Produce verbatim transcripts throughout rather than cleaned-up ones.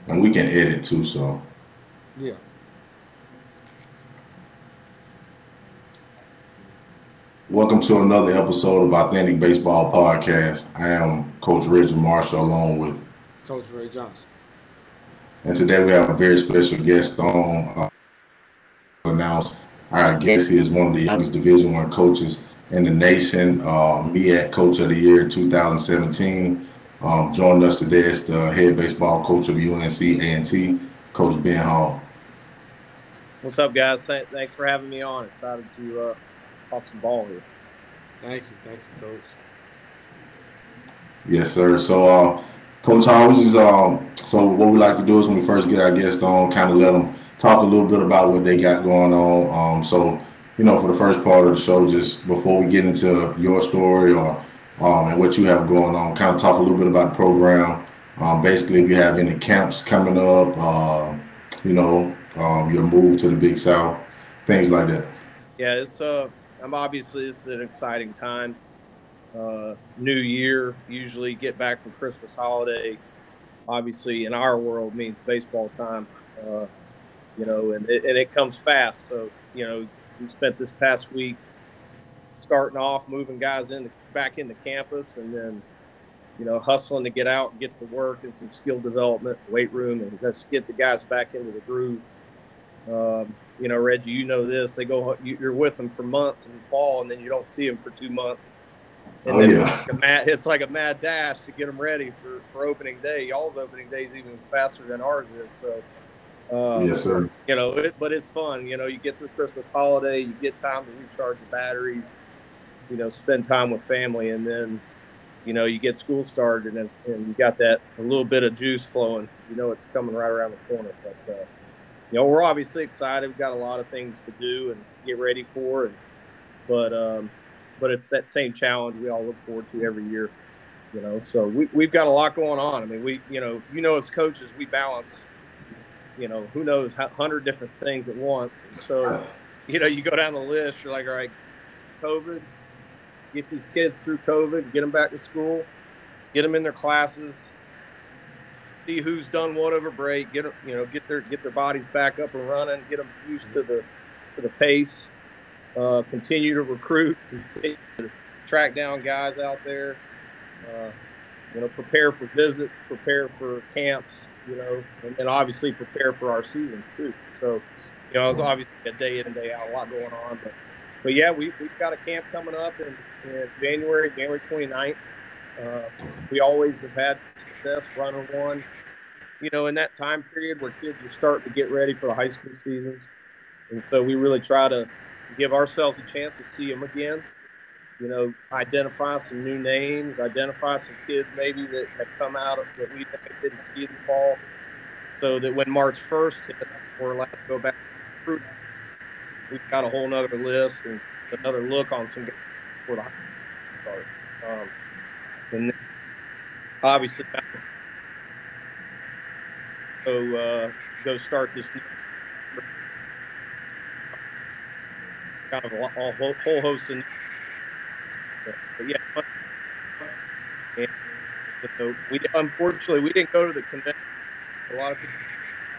and we can edit too. So, Yeah. welcome to another episode of Authentic Baseball Podcast. I am Coach Reggie Marshall, along with, Coach Ray Johnson. and today we have a very special guest on. Uh, announce our guest is one of the youngest Division One coaches in the nation. Uh, M E A C Coach of the Year in two thousand seventeen. Um, joining us today is the head baseball coach of U N C A and T, Coach Ben Hall. What's up, guys? Th- thanks for having me on. Excited to uh, talk some ball here. Thank you. Thank you, Coach. Yes, sir. So, uh, Coach Hall, we just um, so what we like to do is when we first get our guests on, kind of let them talk a little bit about what they got going on. Um, so, you know, for the first part of the show, just before we get into your story or um, and what you have going on, kind of talk a little bit about the program. Um, basically, if you have any camps coming up, uh, you know, um, your move to the Big South, things like that. Yeah, it's uh, I'm obviously this is an exciting time. Uh, New Year, usually get back from Christmas holiday. Obviously, in our world, means baseball time. Uh, you know, and it, and it comes fast. So you know, we spent this past week starting off moving guys into back into campus, and then you know hustling to get out and get to work and some skill development, weight room, and just get the guys back into the groove. Um, you know, Reggie, you know this. They go, you're with them for months in the fall, and then you don't see them for two months, and Oh then yeah, a mad, it's like a mad dash to get them ready for for opening day. Y'all's opening day is even faster than ours is. So, um, yes, sir. you know, it, but it's fun. You know, you get through Christmas holiday, you get time to recharge your batteries. You know, spend time with family, and then you know you get school started, and it's, and you got that a little bit of juice flowing. You know, it's coming right around the corner, but. Uh, you know, we're obviously excited. We've got a lot of things to do and get ready for, and but um, but it's that same challenge we all look forward to every year. You know, so we we've got a lot going on. I mean, we you know you know as coaches we balance you know who knows a hundred different things at once, and so you know you go down the list. You're like, all right, COVID, get these kids through COVID, get them back to school, get them in their classes, see who's done what over break, get them, you know, get their get their bodies back up and running, get them used to the to the pace, uh, continue to recruit, continue to track down guys out there, uh, you know, prepare for visits, prepare for camps, you know, and then obviously prepare for our season too. So, you know, it's obviously a day in and day out, a lot going on, but but yeah, we we've got a camp coming up in, in January, January twenty-ninth. Uh, we always have had success running one you know, in that time period where kids are starting to get ready for the high school seasons. And so we really try to give ourselves a chance to see them again, you know, identify some new names, identify some kids maybe that have come out that we didn't see in the fall, so that when March first hit, we're allowed to go back. We've got a whole nother list and another look on some guys before the high school starts. Um, and obviously, go, uh, go start this new kind of a, a whole, whole host of, but yeah, and you know, we unfortunately we didn't go to the convention. A lot of people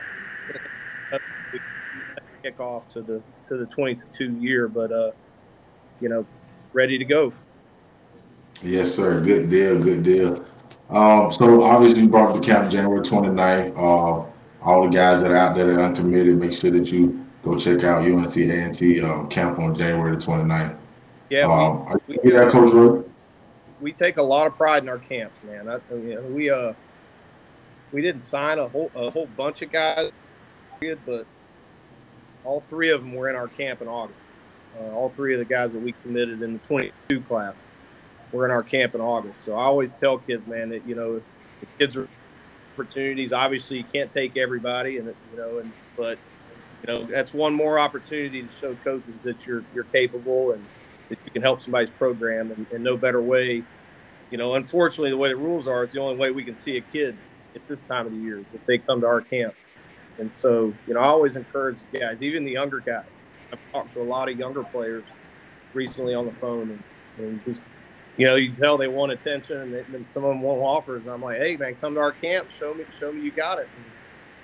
we kick off to the to the twenty-two year, but uh, you know, ready to go. Yes, sir. Good deal. Good deal. Um, so obviously you brought up the camp January 29th. Uh, all the guys that are out there that are uncommitted, make sure that you go check out U N C A and T um, camp on January the 29th. Yeah, we Um, are we you that, uh Coach Roy? we take a lot of pride in our camps, man. I, you know, we uh we didn't sign a whole a whole bunch of guys, but all three of them were in our camp in August. Uh, all three of the guys that we committed in the twenty-two class were in our camp in August. So I always tell kids, man, that you know the kids are opportunities. Obviously, you can't take everybody, and you know, and but you know that's one more opportunity to show coaches that you're you're capable and that you can help somebody's program. And, and no better way, you know. Unfortunately, the way the rules are, it's the only way we can see a kid at this time of the year is if they come to our camp. And so, you know, I always encourage the guys, even the younger guys. I've talked to a lot of younger players recently on the phone, and, and just you know, you can tell they want attention, and, they, and some of them want offers. And I'm like, hey, man, come to our camp, show me, show me you got it.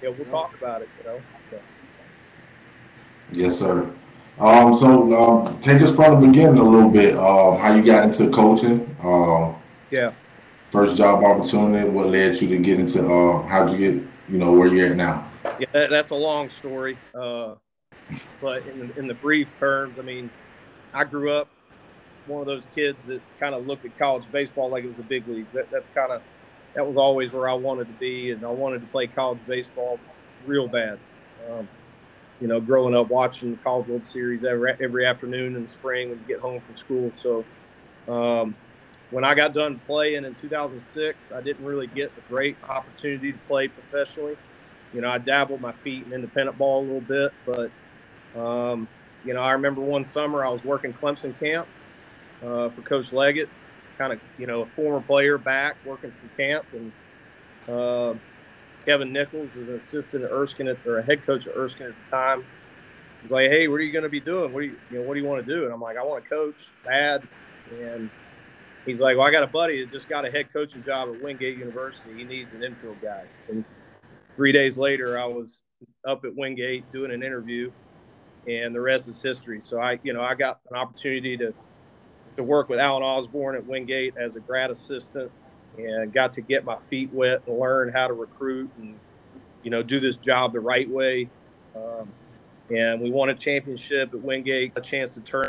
yeah, we'll talk about it. You know, so. Yes, sir. Um, so um, take us from the beginning a little bit. Um, how you got into coaching? Um, Yeah, first job opportunity. What led you to get into? Uh, how'd you get? You know where you're at now. yeah, that, that's a long story. Uh, but in the in the brief terms, I mean, I grew up one of those kids that kind of looked at college baseball like it was the big leagues. That, that's kind of that was always where I wanted to be, and I wanted to play college baseball real bad. Um, you know, growing up watching the College World Series every every afternoon in the spring when you get home from school. So um, when I got done playing in two thousand six, I didn't really get a great opportunity to play professionally. You know, I dabbled my feet in independent ball a little bit, but um, you know, I remember one summer I was working Clemson camp uh, for Coach Leggett, kind of, you know, a former player back working some camp. And uh, Kevin Nichols was an assistant at Erskine at, or a head coach at Erskine at the time. He's like, "Hey, what are you going to be doing? What do you, you know, what do you want to do?" And I'm like, "I want to coach bad." And he's like, "Well, I got a buddy that just got a head coaching job at Wingate University. He needs an infield guy." And three days later, I was up at Wingate doing an interview, and the rest is history. So I, you know, I got an opportunity to to work with Alan Osborne at Wingate as a grad assistant, and got to get my feet wet and learn how to recruit and, you know, do this job the right way. Um, and we won a championship at Wingate, a chance to turn.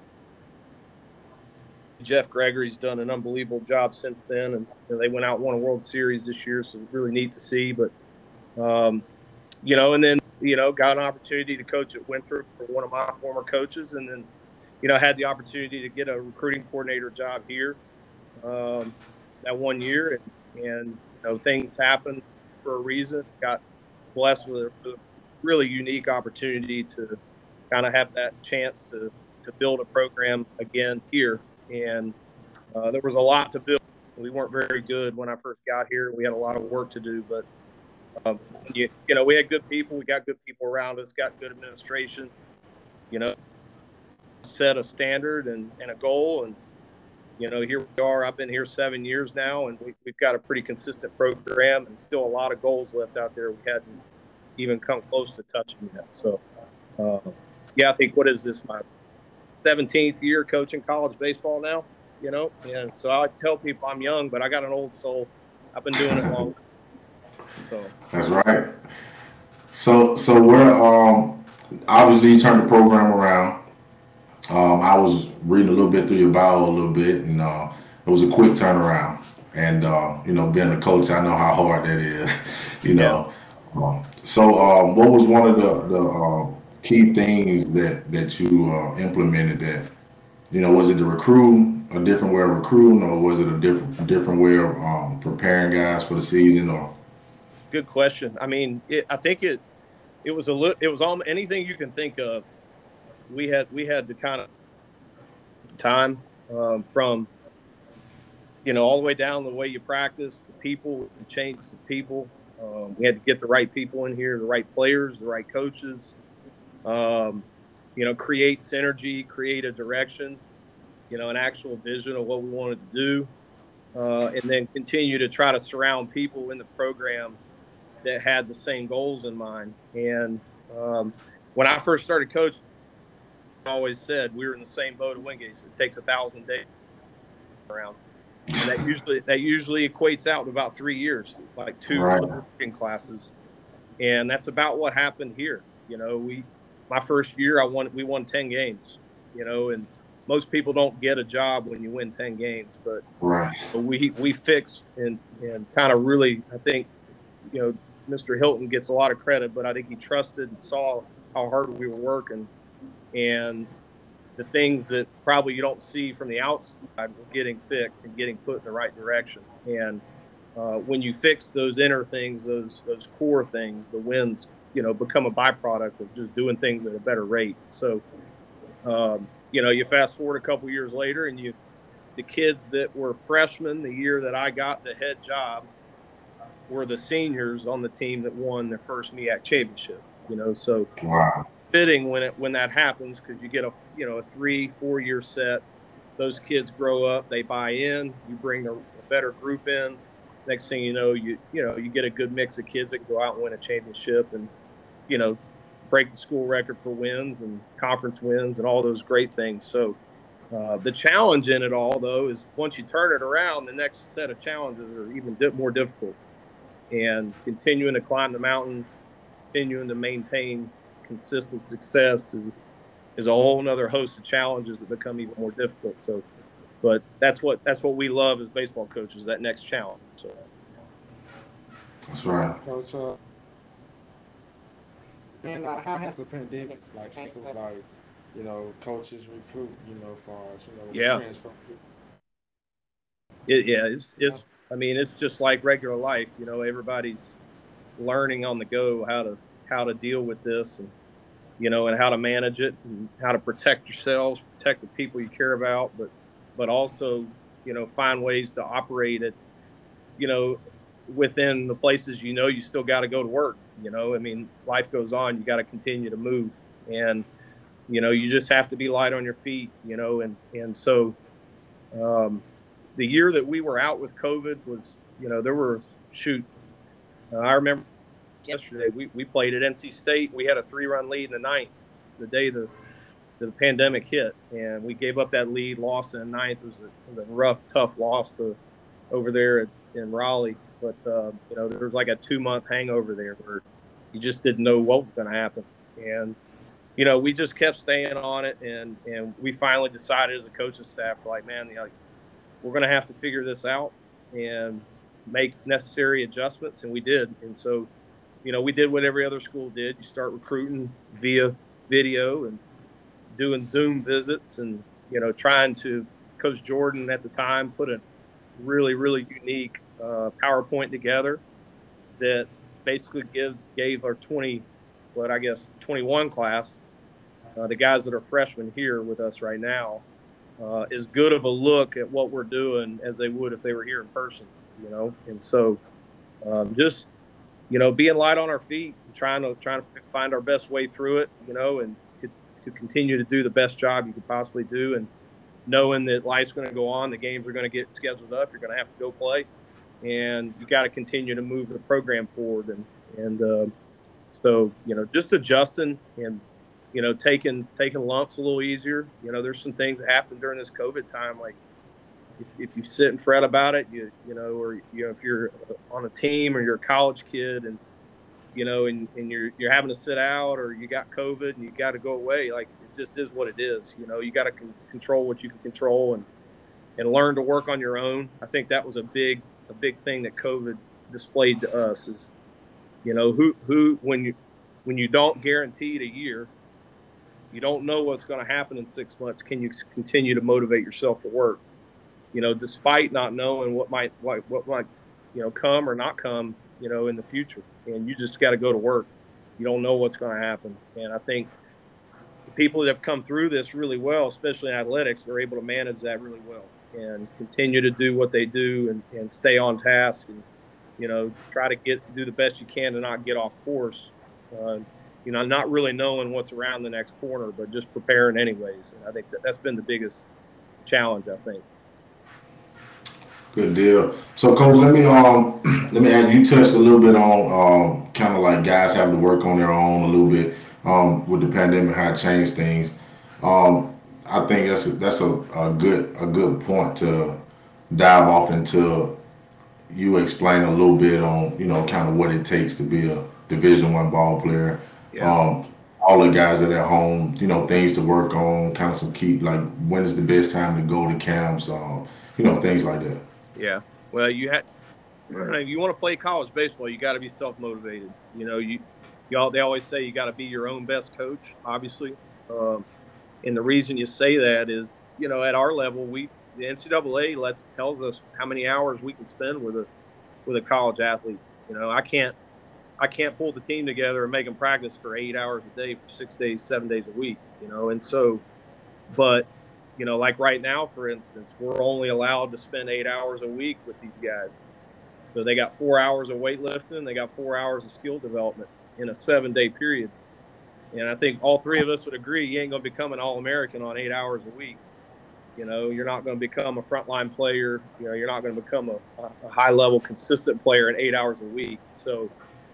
Jeff Gregory's done an unbelievable job since then, and you know, they went out and won a World Series this year, so really neat to see. But um, you know, and then you know, got an opportunity to coach at Winthrop for one of my former coaches, and then you know, had the opportunity to get a recruiting coordinator job here um, that one year, and, and you know, things happened for a reason. Got blessed with a, with a really unique opportunity to kind of have that chance to to build a program again here, and uh, there was a lot to build. We weren't very good when I first got here. We had a lot of work to do, but um, you, you know, we had good people. We got good people around us. Got good administration. You know, set a standard and, and a goal, and you know, here we are. I've been here seven years now, and we, we've got a pretty consistent program, and still a lot of goals left out there we hadn't even come close to touching yet. So, uh, yeah, I think what is this, my seventeenth year coaching college baseball now? You know, and so I tell people I'm young, but I got an old soul. I've been doing it long. So that's right. So so we're um obviously you turned the program around. Um, I was reading a little bit through your bio a little bit, and uh, it was a quick turnaround. And uh, you know, being a coach, I know how hard that is. You yeah. know, um, so um, what was one of the the uh, key things that that you uh, implemented? That you know, was it the recruit, a different way of recruiting, or was it a different different way of um, preparing guys for the season? Or Good question. I mean, it, I think it it was a little, it was all anything you can think of. We had we had to kind of at the time um, from you know all the way down the way you practice, the people, we changed the people. Um, we had to get the right people in here, the right players, the right coaches. Um, you know, create synergy, create a direction. You know, an actual vision of what we wanted to do, uh, and then continue to try to surround people in the program that had the same goals in mind. And um, when I first started coaching, I always said we were in the same boat at Wingate. It takes a thousand days around, and that usually that usually equates out to about three years, like two right, recruiting classes, and that's about what happened here. You know, we my first year, I won we won ten games. You know, and most people don't get a job when you win ten games, but right, we we fixed and and kind of really, I think, you know, Mister Hilton gets a lot of credit, but I think he trusted and saw how hard we were working, and the things that probably you don't see from the outside were getting fixed and getting put in the right direction. And uh, when you fix those inner things, those those core things, the wins, you know, become a byproduct of just doing things at a better rate. So, um, you know, you fast forward a couple years later, and you the kids that were freshmen the year that I got the head job were the seniors on the team that won their first M E A C championship. You know, so wow, fitting when it when that happens, because you get a you know a three four year set. Those kids grow up, they buy in. You bring a, a better group in, next thing you know, you you know you get a good mix of kids that can go out and win a championship, and you know break the school record for wins and conference wins and all those great things. So uh, the challenge in it all, though, is once you turn it around, the next set of challenges are even di- more difficult. And continuing to climb the mountain, continuing to maintain consistent success is is a whole nother host of challenges that become even more difficult. So, but that's what that's what we love as baseball coaches, that next challenge. So, That's right. Coach, uh, man, like, how has the pandemic, like, changed, like, you know, coaches recruit, you know, for us, you know, yeah, transfer? it, yeah, it's it's. I mean, it's just like regular life. You know, everybody's learning on the go how to how to deal with this, and you know, and how to manage it, and how to protect yourselves, protect the people you care about, but but also, you know, find ways to operate it, you know, within the places you know you still got to go to work. You know, I mean, life goes on. You got to continue to move, and you know, you just have to be light on your feet. You know, and and so um, the year that we were out with COVID was, you know, there were shoot. Uh, I remember yesterday we, we played at N C State. We had a three run lead in the ninth the day the the pandemic hit, and we gave up that lead, lost in the ninth. It was a, it was a rough, tough loss to over there at, in Raleigh. But uh, you know, there was like a two month hangover there where you just didn't know what was going to happen, and you know, we just kept staying on it, and and we finally decided as a coaching staff, we're like, man, you know, we're going to have to figure this out and make necessary adjustments, and we did. And so, you know, we did what every other school did. You start recruiting via video and doing Zoom visits, and you know, trying to. Coach Jordan at the time put a really, really unique uh, PowerPoint together that basically gives gave our twenty, what I guess twenty-one class, uh, the guys that are freshmen here with us right now, uh, as good of a look at what we're doing as they would if they were here in person. You know, and so um, just you know, being light on our feet, and trying to trying to find our best way through it. You know, and to, to continue to do the best job you could possibly do, and knowing that life's going to go on, the games are going to get scheduled up, you're going to have to go play, and you got to continue to move the program forward. And and uh, so you know, just adjusting and you know, taking taking lumps a little easier. You know, there's some things that happen during this COVID time, like if, if you sit and fret about it, you you know, or you know, if you're on a team or you're a college kid and you know, and, and you're you're having to sit out, or you got COVID and you got to go away. Like, it just is what it is. You know, you got to con- control what you can control, and and learn to work on your own. I think that was a big a big thing that COVID displayed to us is, you know, who who when you when you don't guarantee it a year, you don't know what's going to happen in six months. Can you continue to motivate yourself to work? You know, despite not knowing what might what, what might you know come or not come, you know, in the future. And you just got to go to work. You don't know what's going to happen. And I think the people that have come through this really well, especially in athletics, they're able to manage that really well and continue to do what they do, and, and stay on task, and, you know, try to get do the best you can to not get off course. Uh, you know, not really knowing what's around the next corner, but just preparing anyways. And I think that that's been the biggest challenge, I think. Good deal. So, Coach, let me um let me add. You touched a little bit on um kind of like guys having to work on their own a little bit um with the pandemic, how it changed things. Um, I think that's a, that's a, a good a good point to dive off into. You explain a little bit on you know kind of what it takes to be a Division One ball player. Yeah. Um, all the guys that are at home, you know, things to work on, kind of some key like when is the best time to go to camps, um, you know, things like that. Yeah. Well, you had if you want to play college baseball, you got to be self motivated. You know, you y'all they always say you got to be your own best coach, obviously. Um, and the reason you say that is, you know, at our level, we the N C double A lets tells us how many hours we can spend with a with a college athlete. You know, I can't I can't pull the team together and make them practice for eight hours a day for six days, seven days a week. You know, and so, but you know, like right now, for instance, we're only allowed to spend eight hours a week with these guys. So they got four hours of weightlifting, they got four hours of skill development in a seven day period. And I think all three of us would agree you ain't going to become an All American on eight hours a week. You know, you're not going to become a frontline player. You know, you're not going to become a, a high level, consistent player in eight hours a week. So,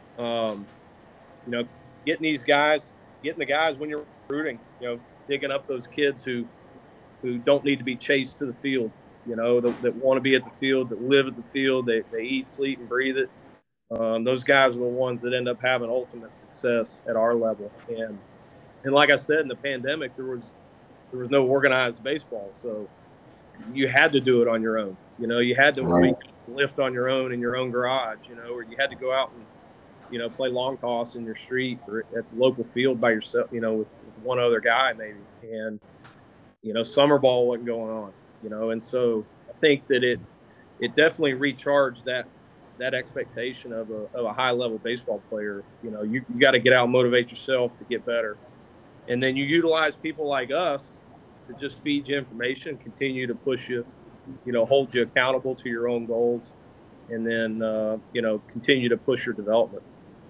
um, you know, getting these guys, getting the guys when you're recruiting, you know, digging up those kids who who don't need to be chased to the field, you know, that, that want to be at the field, that live at the field, they, they eat, sleep, and breathe it. Um, those guys are the ones that end up having ultimate success at our level. And and like I said, in the pandemic, there was there was no organized baseball, so you had to do it on your own. You know, you had to Right. lift on your own in your own garage, you know, or you had to go out and, you know, play long toss in your street or at the local field by yourself, you know, with, with one other guy maybe. And, you know, summer ball wasn't going on, you know, and so I think that it it definitely recharged that that expectation of a, of a high level baseball player. You know, you, you got to get out and motivate yourself to get better. And then you utilize people like us to just feed you information, continue to push you, you know, hold you accountable to your own goals, and then, uh, you know, continue to push your development.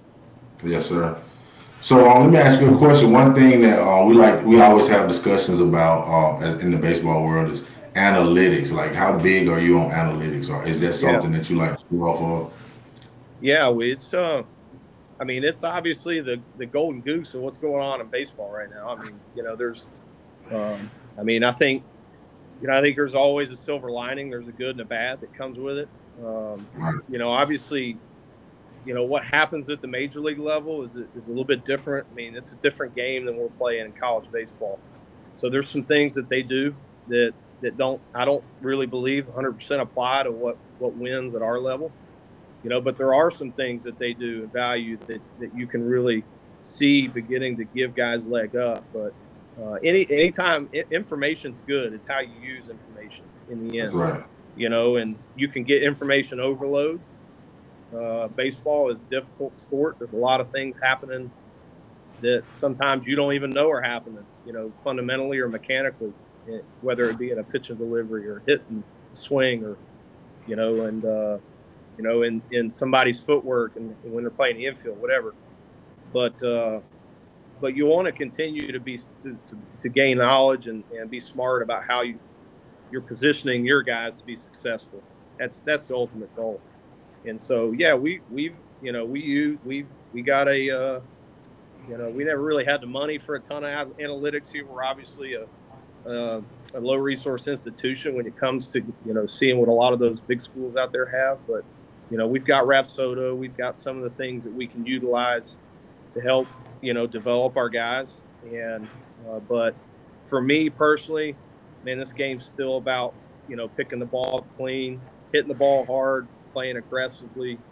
Yes, sir. So um, let me ask you a question. One thing that uh, we like, we always have discussions about uh, as- in the baseball world is analytics. Like, how big are you on analytics, or is that Yeah. something that you like to go off of? Yeah. we- It's, uh, I mean, it's obviously the, the golden goose of what's going on in baseball right now. I mean, you know, there's, um, I mean, I think, you know, I think there's always a silver lining. There's a good and a bad that comes with it. Um, Right. you know, obviously, you know, what happens at the major league level is is a little bit different. I mean, it's a different game than we're playing in college baseball. So there's some things that they do that that don't I don't really believe one hundred percent apply to what what wins at our level. You know, but there are some things that they do and value that that you can really see beginning to give guys leg up. But uh, any anytime I- information's good, it's how you use information in the That's end. right. You know, and you can get information overload. Uh, baseball is a difficult sport. There's a lot of things happening that sometimes you don't even know are happening, you know, fundamentally or mechanically, eh, whether it be in a pitch and delivery or hitting swing or, you know, and, uh, you know, in, in somebody's footwork and, and when they're playing the infield, whatever. But, uh, but you want to continue to be, to, to, to gain knowledge and, and be smart about how you, you're positioning your guys to be successful. That's, that's the ultimate goal. And so, yeah, we, we've, you know, we use, we've, we got a, uh, you know, we never really had the money for a ton of analytics here. We're obviously a, a, a low resource institution when it comes to, you know, seeing what a lot of those big schools out there have. But, you know, we've got Rapsodo. We've got some of the things that we can utilize to help, you know, develop our guys. And, uh, but for me personally, man, this game's still about, you know, picking the ball clean, hitting the ball hard, playing aggressively.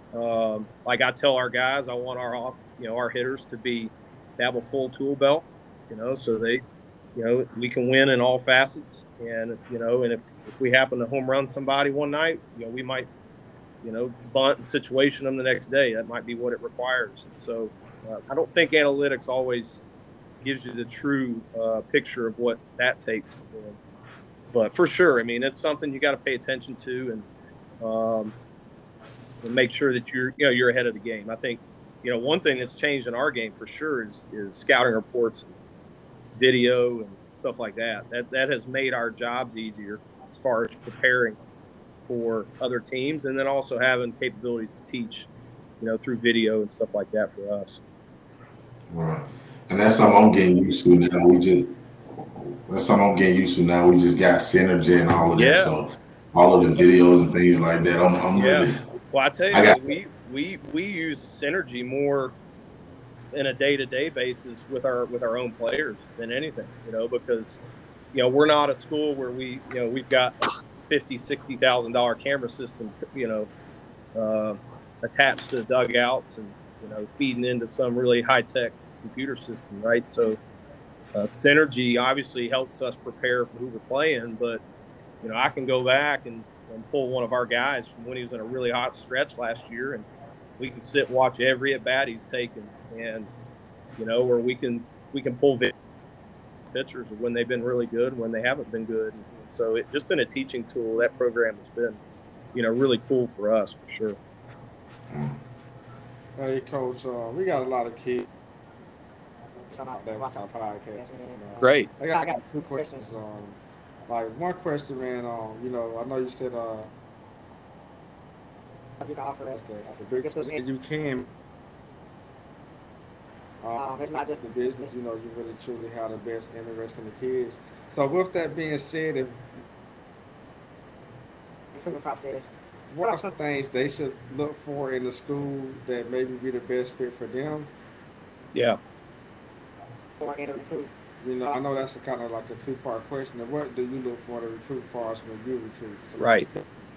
Um, like I tell our guys, I want our off, you know, our hitters to be to have a full tool belt, you know, so they, you know, we can win in all facets. And you know, and if if we happen to home run somebody one night, you know, we might, you know, bunt and situation them the next day. That might be what it requires. And so, uh, I don't think analytics always gives you the true uh, picture of what that takes to win. But for sure, I mean, it's something you got to pay attention to and. Um, and make sure that you're, you know, you're ahead of the game. I think, you know, one thing that's changed in our game for sure is is scouting reports and video and stuff like that. That that has made our jobs easier as far as preparing for other teams, and then also having capabilities to teach, you know, through video and stuff like that for us. Right. And that's something I'm getting used to now. We just that's something I'm getting used to now. We just got Synergy and all of that. Yeah, So all of the videos and things like that. I'm I'm yeah. really Well, I tell you, I got man, we we we use Synergy more in a day-to-day basis with our with our own players than anything, you know, because you know we're not a school where we you know we've got a fifty sixty thousand dollar camera system, you know, uh, attached to the dugouts and you know feeding into some really high-tech computer system, right? So uh, Synergy obviously helps us prepare for who we're playing, but you know I can go back and, and pull one of our guys from when he was in a really hot stretch last year, and we can sit and watch every at bat he's taken, and you know, where we can we can pull pictures of when they've been really good and when they haven't been good, and, and so it just in a teaching tool. That program has been, you know, really cool for us for sure. Hey, Coach, uh, we got a lot of kids out there watch our podcast. Uh, Great. I got, I got two questions. Um, Like one question, man. Um, you know, I know you said uh, you can offer as the as the biggest person you can. Um, it's not just a business. You know, you really truly have the best interest in the kids. So with that being said, if recruitment process, what are some things they should look for in the school that maybe be the best fit for them? Yeah. For in a recruit, you know, I know that's a kind of like a two part question. Of what do you look for to recruit for us when you recruit? So Right.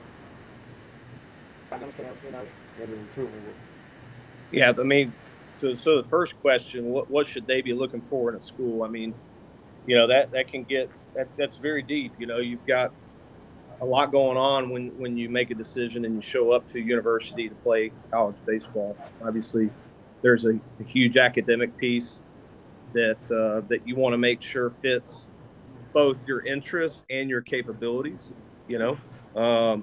themselves, you know, in the recruitment. Yeah. I mean, so so the first question, what what should they be looking for in a school? I mean, you know, that that can get that that's very deep. You know, you've got a lot going on when when you make a decision and you show up to university to play college baseball. Obviously, there's a, a huge academic piece that uh, that you want to make sure fits both your interests and your capabilities. You know, um,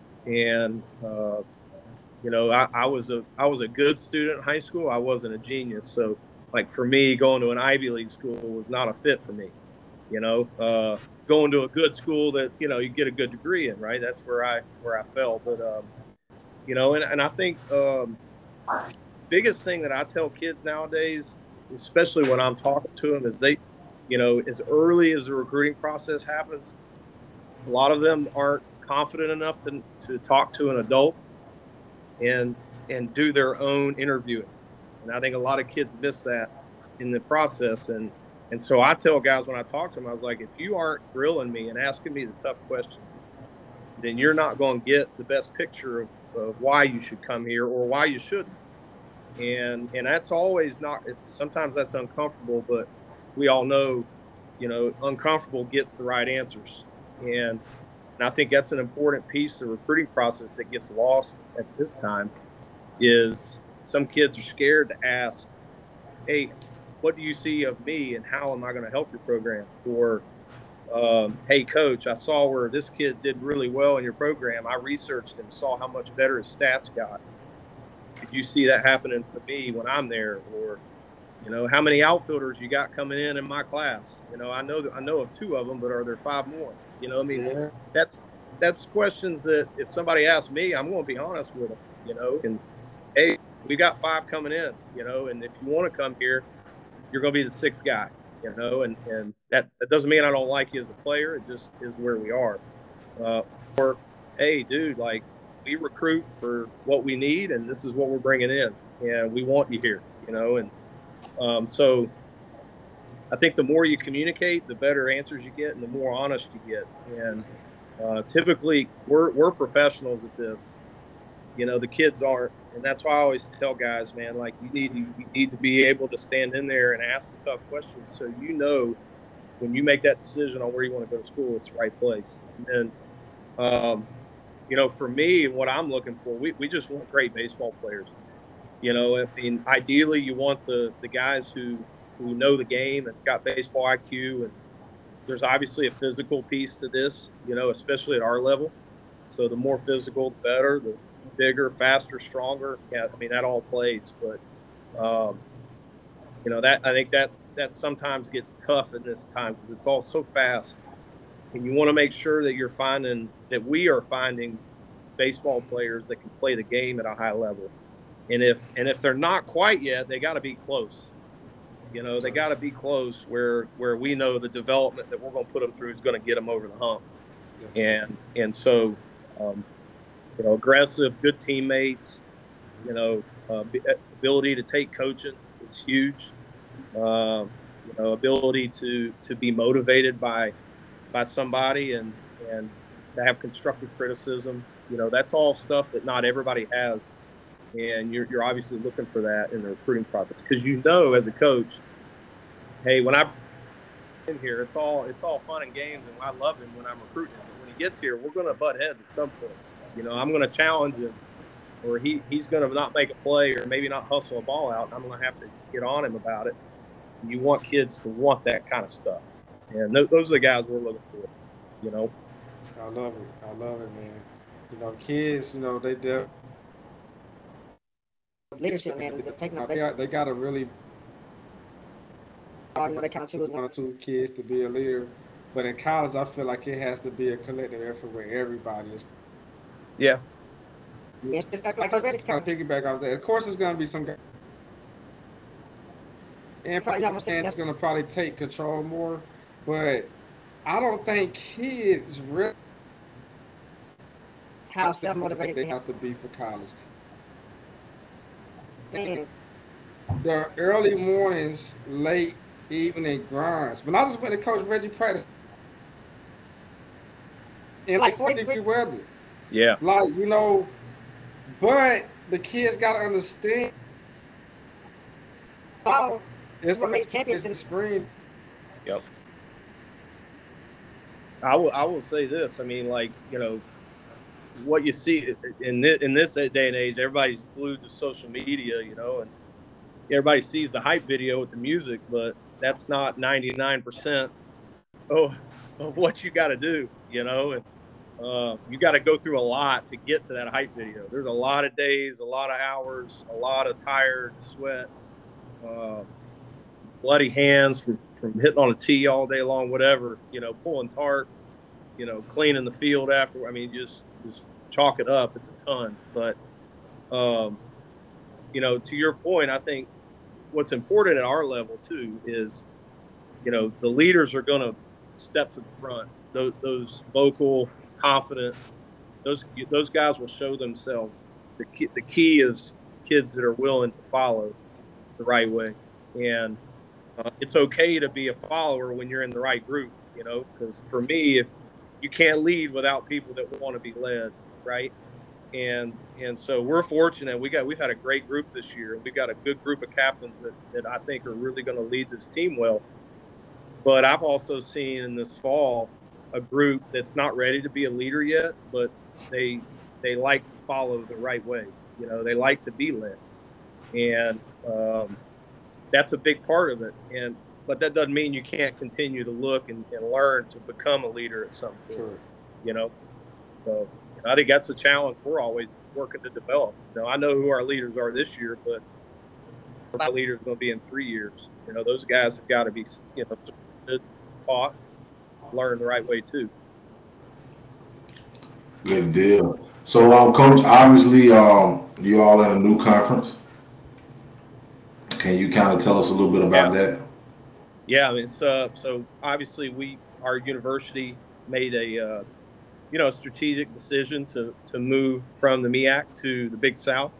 and uh, you know, I, I was a I was a good student in high school. I wasn't a genius, so like for me, going to an Ivy League school was not a fit for me. You know, uh, going to a good school that you know you get a good degree in, right? That's where I where I fell. But um, you know, and and I think um, biggest thing that I tell kids nowadays, especially when I'm talking to them, is they, you know, as early as the recruiting process happens, a lot of them aren't confident enough to to talk to an adult and and do their own interviewing. And I think a lot of kids miss that in the process. And and so I tell guys when I talk to them, I was like, if you aren't grilling me and asking me the tough questions, then you're not going to get the best picture of, of why you should come here or why you shouldn't. And and that's always not. It's sometimes that's uncomfortable, but we all know, you know, uncomfortable gets the right answers. And and I think that's an important piece of the recruiting process that gets lost at this time is some kids are scared to ask, hey, what do you see of me and how am I going to help your program? Or, um, hey, coach, I saw where this kid did really well in your program. I researched him, saw how much better his stats got. Could you see that happening for me when I'm there? Or, you know, how many outfielders you got coming in in my class? You know, I know I know of two of them, but are there five more? You know, I mean, Yeah. that's that's questions that if somebody asks me, I'm going to be honest with them. You know, and hey, we got five coming in. You know, and if you want to come here, you're going to be the sixth guy. You know, and and that that doesn't mean I don't like you as a player. It just is where we are. Uh, or hey, dude, like we recruit for what we need, and this is what we're bringing in, and we want you here. You know, and um, so I think the more you communicate, the better answers you get, and the more honest you get. And uh, typically, we're we're professionals at this. You know, the kids aren't, and that's why I always tell guys, man, like you need to you need to be able to stand in there and ask the tough questions, so you know when you make that decision on where you want to go to school, it's the right place. And then, um, you know, for me, what I'm looking for, we we just want great baseball players. You know, I mean, ideally, you want the the guys who who know the game and got baseball I Q, and there's obviously a physical piece to this. You know, especially at our level. So the more physical, the better. The bigger, faster, stronger. Yeah, I mean that all plays, but um, you know that I think that's that sometimes gets tough in this time because it's all so fast, and you want to make sure that you're finding that we are finding baseball players that can play the game at a high level. And if and if they're not quite yet, they got to be close. You know, they got to be close where where we know the development that we're going to put them through is going to get them over the hump. Yes. And and so, um, you know, aggressive, good teammates. You know, uh, ability to take coaching is huge. Uh, you know, ability to to be motivated by by somebody and and to have constructive criticism. You know, that's all stuff that not everybody has, and you're you're obviously looking for that in the recruiting process because you know as a coach, hey, when I in here, it's all it's all fun and games, and I love him when I'm recruiting him. But when he gets here, we're going to butt heads at some point. You know, I'm going to challenge him, or he he's going to not make a play, or maybe not hustle a ball out, and I'm going to have to get on him about it. And you want kids to want that kind of stuff, and th- those are the guys we're looking for. You know. I love it. I love it, man. You know, kids, you know, they de- leadership, man. They're taking up, they got, they got to really, you know, they kind of choose one or two kids to be a leader. But in college, I feel like it has to be a collective effort where everybody is. Yeah. It's just like, like kind of piggyback off that. Of course, it's going to be some guy, and probably not saying that's going to probably take control more, but I don't think kids really how self motivated they have to be for college. Man. The early mornings, late evening grinds. When I just went to Coach Reggie practice in like forty degree weather. Yeah. Like, you know, but the kids got to understand. Oh, it's what makes champions in the spring. Yep. I will. I will say this. I mean, like, you know, what you see in this, in this day and age, everybody's glued to social media, you know, and everybody sees the hype video with the music, but that's not ninety-nine percent of, of what you got to do, you know, and uh, you got to go through a lot to get to that hype video. There's a lot of days, a lot of hours, a lot of tired sweat, uh, bloody hands from, from hitting on a tee all day long, whatever, you know, pulling tarp, you know, cleaning the field after. I mean, just, just chalk it up. It's a ton. But, um, you know, to your point, I think what's important at our level, too, is, you know, the leaders are going to step to the front. Those, those vocal, confident, those those guys will show themselves. The key, the key is kids that are willing to follow the right way. And uh, it's okay to be a follower when you're in the right group, you know, because for me, if you can't lead without people that want to be led, right? And and so we're fortunate. We got we've had a great group this year. We've got a good group of captains that, that I think are really going to lead this team well. But I've also seen in this fall a group that's not ready to be a leader yet, but they they like to follow the right way. You know, they like to be led, and um, that's a big part of it. And but that doesn't mean you can't continue to look and, and learn to become a leader at some point. Sure. You know, so you know, I think that's a challenge we're always working to develop. You know, I know who our leaders are this year, but my leaders going to be in three years. You know, those guys have got to be, you know, taught, learn the right way too. Good deal. So, um, Coach, obviously, um, you all in a new conference. Can you kind of tell us a little bit about yeah. that? Yeah, I mean, so so obviously we our university made a uh, you know a strategic decision to to move from the M E A C to the Big South,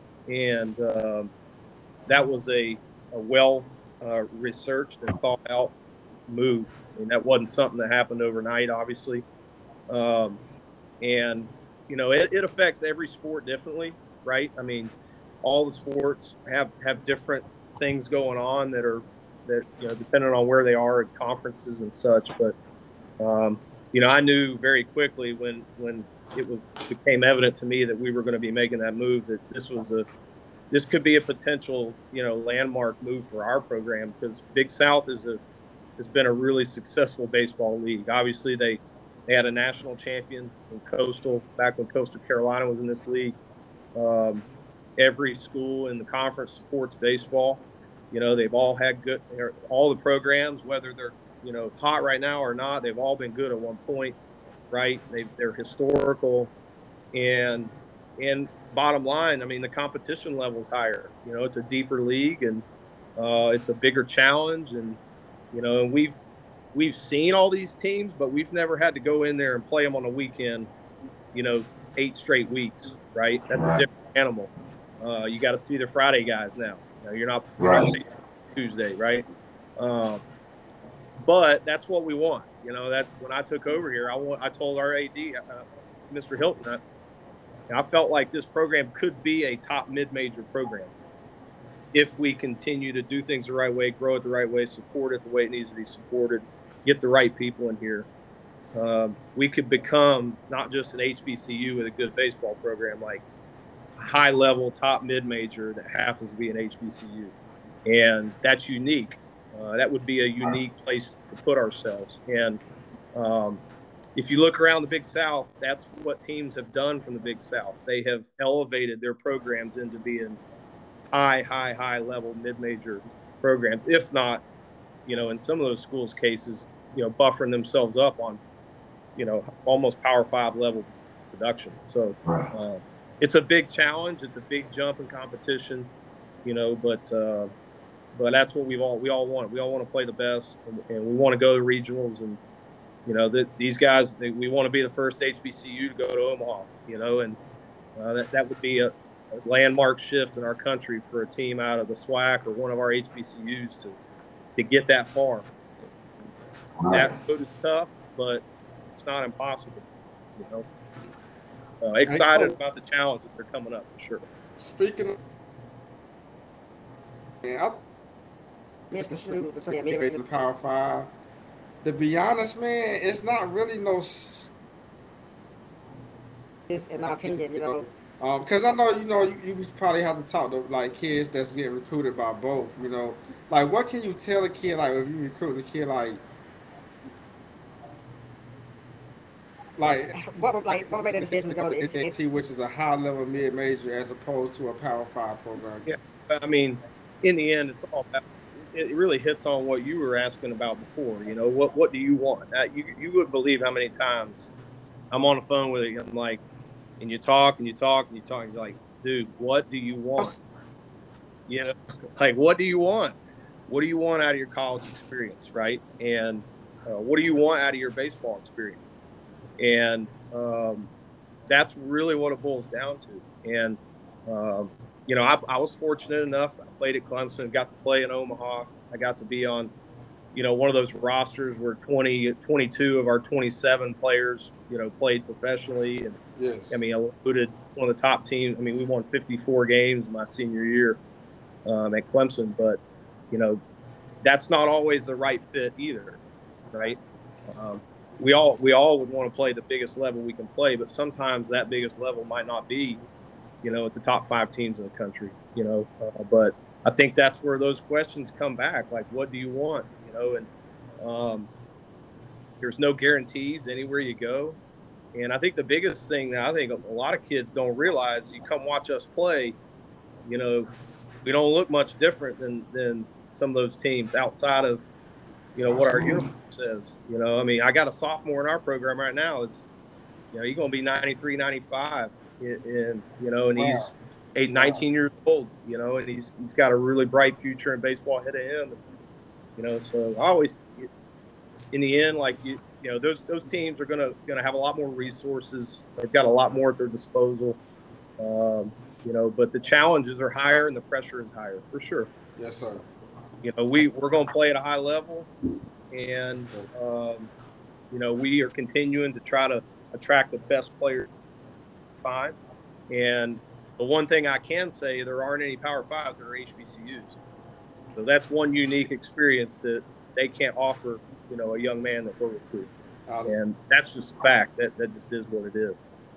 and um, that was a a well uh, researched and thought out move. I mean, that wasn't something that happened overnight, obviously, um, and you know it, it affects every sport differently, right? I mean, all the sports have have different things going on that are that you know depending on where they are at conferences and such. But um, you know, I knew very quickly when when it was became evident to me that we were going to be making that move that this was a this could be a potential you know landmark move for our program, because Big South is a has been a really successful baseball league. Obviously, they they had a national champion in Coastal back when Coastal Carolina was in this league. Um, every school in the conference supports baseball. You know, they've all had good, all the programs, whether they're, you know, hot right now or not, they've all been good at one point, right? They, they're historical. And, and bottom line, I mean, the competition level is higher. You know, it's a deeper league, and uh, it's a bigger challenge. And, you know, and we've, we've seen all these teams, but we've never had to go in there and play them on a weekend, you know, eight straight weeks, right? That's right. A different animal. Uh, you got to see the Friday guys now. You know, you're not right. Tuesday, right? Um, but that's what we want. You know, that when I took over here, I want. I told our A D, uh, Mister Hilton, I, I felt like this program could be a top mid-major program if we continue to do things the right way, grow it the right way, support it the way it needs to be supported, get the right people in here. Um, we could become not just an H B C U with a good baseball program, like high level top mid major that happens to be an H B C U, and that's unique. Uh, that would be a unique place to put ourselves. And um, if you look around the Big South, that's what teams have done from the Big South. They have elevated their programs into being high, high, high level mid major programs. If not, you know, in some of those schools' cases, you know, buffering themselves up on, you know, almost Power Five level production. So Right. uh, it's a big challenge. It's a big jump in competition, you know, but uh, but that's what we've all we all want. We all want to play the best, and, and we want to go to regionals. And you know, the, these guys, they, we want to be the first H B C U to go to Omaha. You know, and uh, that that would be a, a landmark shift in our country for a team out of the SWAC or one of our H B C Us to to get that far. Right. That road is tough, but it's not impossible. You know, uh, excited about the challenges that are coming up for sure. Speaking of, man, I misconstrued between mid-range and Power Five. To be honest, man, it's not really no. It's in my opinion, you know. Um, because I know, you know, you, you probably have to talk to like kids that's getting recruited by both. You know, like what can you tell a kid like if you recruit a kid like. Like what like what made the decision to go to S A T, which is a high level mid major, as opposed to a Power Five program? Yeah, I mean, in the end, it's all about, it really hits on what you were asking about before. You know, what what do you want? Uh, you you would believe how many times I'm on the phone with you. I'm like, and you talk and you talk and you talk. And you're like, dude, what do you want? You know, like what do you want? What do you want out of your college experience, right? And uh, what do you want out of your baseball experience? And um, that's really what it boils down to. And, um, you know, I, I was fortunate enough. I played at Clemson, got to play in Omaha. I got to be on, you know, one of those rosters where twenty, twenty-two of our twenty-seven players, you know, played professionally. And, yes. I mean, I included one of the top teams. I mean, we won fifty-four games my senior year um, at Clemson. But, you know, that's not always the right fit either, right? Um, We all we all would want to play the biggest level we can play, but sometimes that biggest level might not be, you know, at the top five teams in the country, you know. Uh, but I think that's where those questions come back, like, what do you want, you know? And um, there's no guarantees anywhere you go. And I think the biggest thing that I think a lot of kids don't realize, you come watch us play, you know, we don't look much different than than some of those teams outside of, you know, what our uniform says. You know, I mean, I got a sophomore in our program right now. It's, you know, he's going to be ninety-three, ninety-five, and, and you know, and wow. he's eight, nineteen wow. years old, you know, and he's he's got a really bright future in baseball ahead of him. You know, so I always, in the end, like, you, you know, those those teams are going to going to have a lot more resources. They've got a lot more at their disposal, um, you know, but the challenges are higher and the pressure is higher, for sure. Yes, sir. You know, we, we're going to play at a high level, and, um, you know, we are continuing to try to attract the best players five. And the one thing I can say, there aren't any Power Fives that are H B C Us. So that's one unique experience that they can't offer, you know, a young man that we're recruiting. And that's just a fact. That, that just is what it is.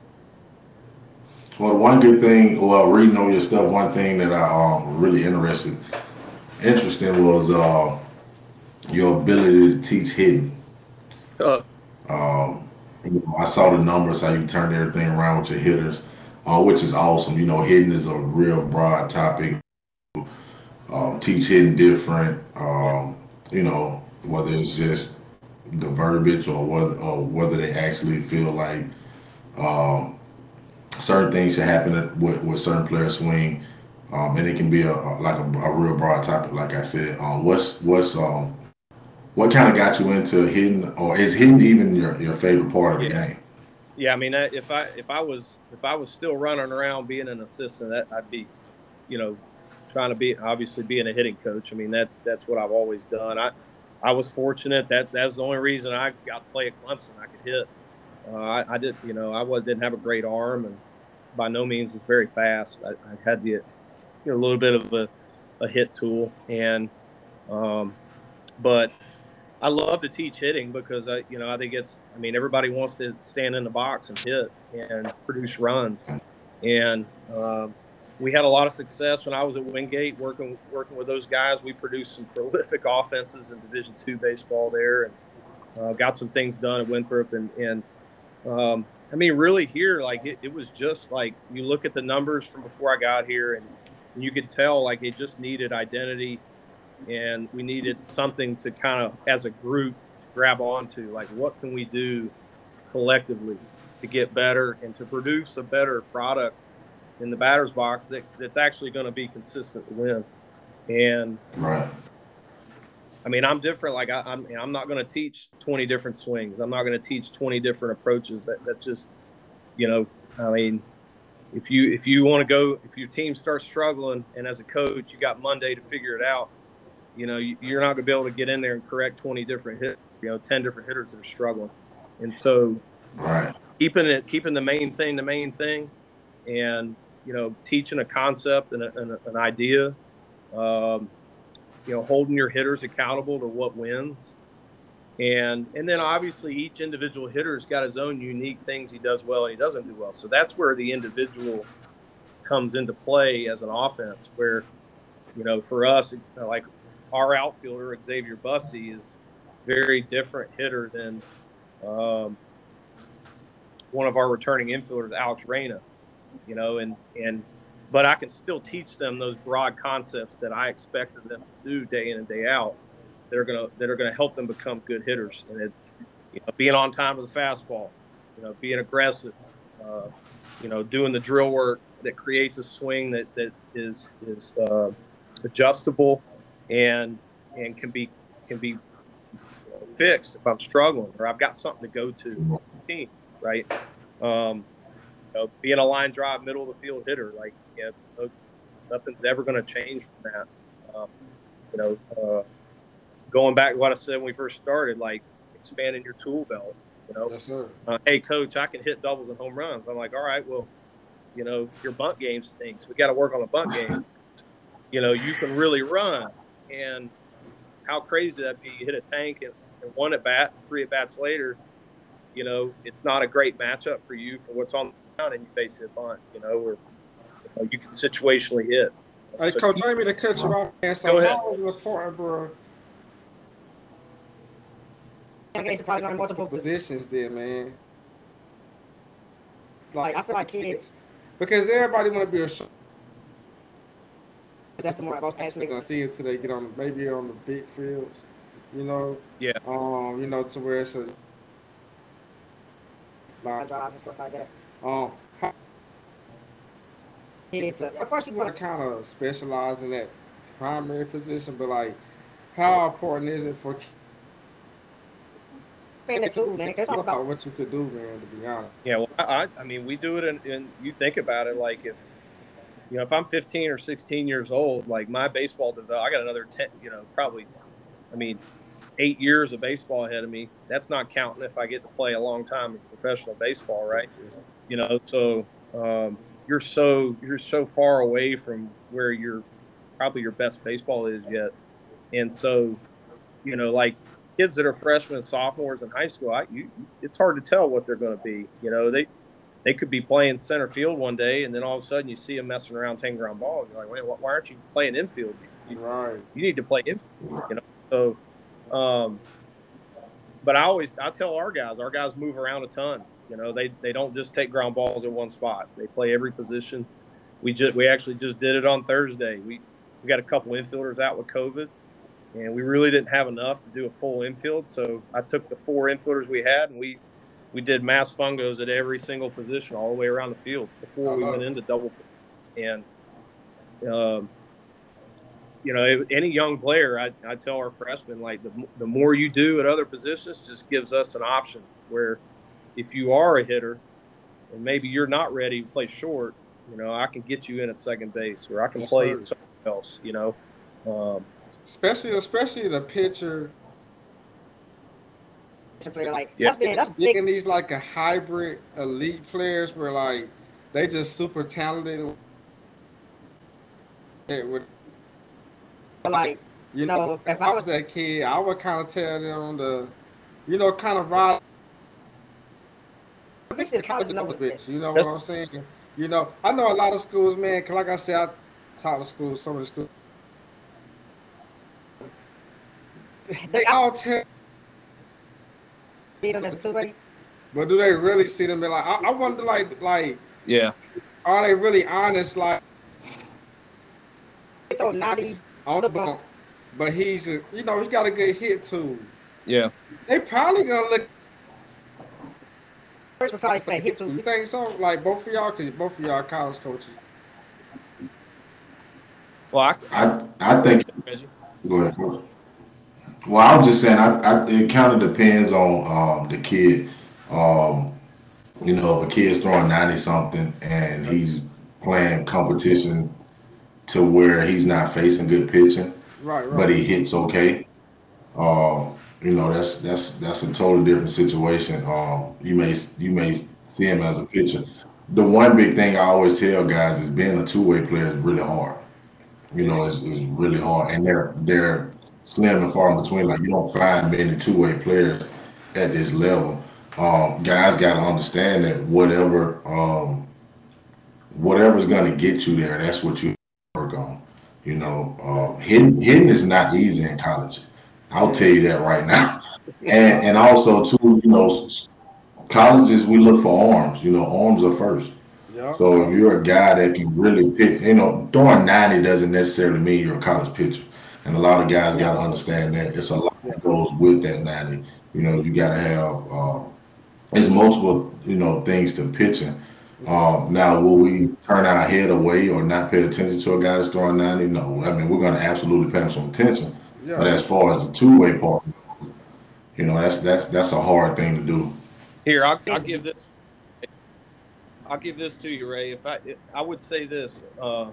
Well, one good thing, well, reading on your stuff, one thing that I um really interested interesting was uh, your ability to teach hitting. Uh, um, you know, I saw the numbers, how you turned everything around with your hitters, uh, which is awesome. You know, hitting is a real broad topic. Um, teach hitting different. Um, you know, whether it's just the verbiage or whether or whether they actually feel like um, certain things should happen with, with certain players' swing. Um, and it can be a, a like a, a real broad topic, like I said. Um, what's what's um, what kind of got you into hitting, or is hitting even your, your favorite part of the yeah. game? Yeah, I mean, if I if I was if I was still running around being an assistant, that I'd be, you know, trying to be obviously being a hitting coach. I mean, that that's what I've always done. I I was fortunate that that's the only reason I got to play at Clemson. I could hit. Uh, I, I did, you know, I was didn't have a great arm, and by no means was very fast. I, I had the You know, a little bit of a, a hit tool, and um, but I love to teach hitting because I, you know, I think it's. I mean, everybody wants to stand in the box and hit and produce runs, and um, we had a lot of success when I was at Wingate working working with those guys. We produced some prolific offenses in Division two baseball there, and uh, got some things done at Winthrop, and and um, I mean, really here, like it, it was just like you look at the numbers from before I got here, and you could tell like it just needed identity, and we needed something to kind of, as a group, grab onto. Like, what can we do collectively to get better and to produce a better product in the batter's box that, that's actually going to be consistent to win. And right. I mean, I'm different. Like I, I'm, I'm not going to teach twenty different swings. I'm not going to teach twenty different approaches. That, that just, you know, I mean, if you if you want to go, if your team starts struggling, and as a coach, you got Monday to figure it out. You know, you, you're not going to be able to get in there and correct twenty different hit, you know, ten different hitters that are struggling. And so, right. keeping it, keeping the main thing, the main thing, and you know, teaching a concept and, a, and a, an idea. Um, you know, holding your hitters accountable to what wins. And and then obviously each individual hitter's got his own unique things he does well and he doesn't do well. So that's where the individual comes into play as an offense, where, you know, for us, like our outfielder, Xavier Bussey, is very different hitter than um, one of our returning infielders, Alex Reyna, you know, and, and but I can still teach them those broad concepts that I expected them to do day in and day out that are gonna that are gonna help them become good hitters. And it, you know, being on time with the fastball, you know, being aggressive, uh, you know, doing the drill work that creates a swing that that is is uh, adjustable and and can be can be fixed if I'm struggling or I've got something to go to with the team, right? Um, you know, being a line drive, middle of the field hitter, like, you know, nothing's ever going to change from that. Um, you know, uh, going back to what I said when we first started, like expanding your tool belt. You know, yes, sir. Uh, hey, coach, I can hit doubles and home runs. I'm like, all right, well, you know, your bunt game stinks. We got to work on the bunt game. You know, you can really run. And how crazy that be? You hit a tank and, and one at bat, three at bats later. You know, it's not a great matchup for you for what's on the ground, and you face it bunt. You know, or you, know, you can situationally hit. Hey, so Coach, let me to cut you off, man. So Go ahead. how is it important, bro? I probably on multiple positions there, man. Like, I feel like kids, because everybody want to be a show. That's the more most actually gonna see it today. Get on maybe on the big fields, you know. Yeah. Um, you know, to where it's a line drives and stuff like that. Um, how, it's a, of course you want to kind of specialize in that primary position, but like, how important is it for? It too, man. It's all about what you could do, man. To be honest. Yeah, well, I, I mean, we do it, and in, in, you think about it, like if, you know, if I'm fifteen or sixteen years old, like my baseball develop, I got another ten, you know, probably, I mean, eight years of baseball ahead of me. That's not counting if I get to play a long time in professional baseball, right? You know, so um, you're so you're so far away from where your probably your best baseball is yet, and so, you know, like. Kids that are freshmen and sophomores in high school, I, you, it's hard to tell what they're going to be. You know, they they could be playing center field one day, and then all of a sudden you see them messing around taking ground balls. You're like, wait, why aren't you playing infield? You, right. You need to play infield. You know, so. Um, but I always I tell our guys, our guys move around a ton. You know, they they don't just take ground balls at one spot. They play every position. We just we actually just did it on Thursday. We we got a couple infielders out with COVID. And we really didn't have enough to do a full infield, so I took the four infielders we had, and we, we did mass fungos at every single position all the way around the field before we went into double. And, um, you know, any young player, I, I tell our freshmen, like, the, the more you do at other positions just gives us an option where if you are a hitter and maybe you're not ready to play short, you know, I can get you in at second base or I can That's play right. something else, you know. Um, Especially, especially the pitcher. Like, yeah. that's big, that's big in these like a hybrid elite players where like they just super talented. With, like, you know, if I was that kid, I would kind of tell them to, you know, kind of ride. Basically, college numbers, bitch. You know what I'm saying? You know, I know a lot of schools, man. Cause like I said, I taught the schools, some of the schools. They all tell them as a two-way, but do they really see them? Like, I, I wonder, like, like, yeah, are they really honest? Like, they throw ninety on the bump, but he's, a, you know, he got a good hit too. Yeah. They probably gonna look first before they hit too. You think so? Like both of y'all, cause both of y'all college coaches. Well, I, I I think. Reggie. Go ahead. Coach. Well, I was just saying, I, I it kind of depends on um, the kid. Um, you know, if a kid's throwing ninety something and he's playing competition to where he's not facing good pitching, Right, but right. he hits okay. Um, you know, that's that's that's a totally different situation. Um, you may you may see him as a pitcher. The one big thing I always tell guys is being a two way player is really hard. You It know, is. it's, it's really hard, and they're they're slim and far in between. Like you don't find many two way players at this level. Um, guys got to understand that whatever um, whatever's going to get you there, that's what you work on. You know, Yeah. um, hitting hitting is not easy in college. I'll tell Yeah. you that right now. And and also too, you know, colleges we look for arms. You know, arms are first. Yep. So if Yep. you're a guy that can really pitch, you know, throwing ninety doesn't necessarily mean you're a college pitcher. And a lot of guys got Yeah. to understand that it's a lot Yeah. that goes with that ninety. You know, you got to have uh, it's multiple, you know, things to pitching. Um, now, will we turn our head away or not pay attention to a guy that's throwing ninety? No. I mean, we're going to absolutely pay him some attention. But Yeah. as far as the two way part, you know, that's that's that's a hard thing to do. Here, I'll, I'll give this. I'll give this to you, Ray. If I, I would say this, uh,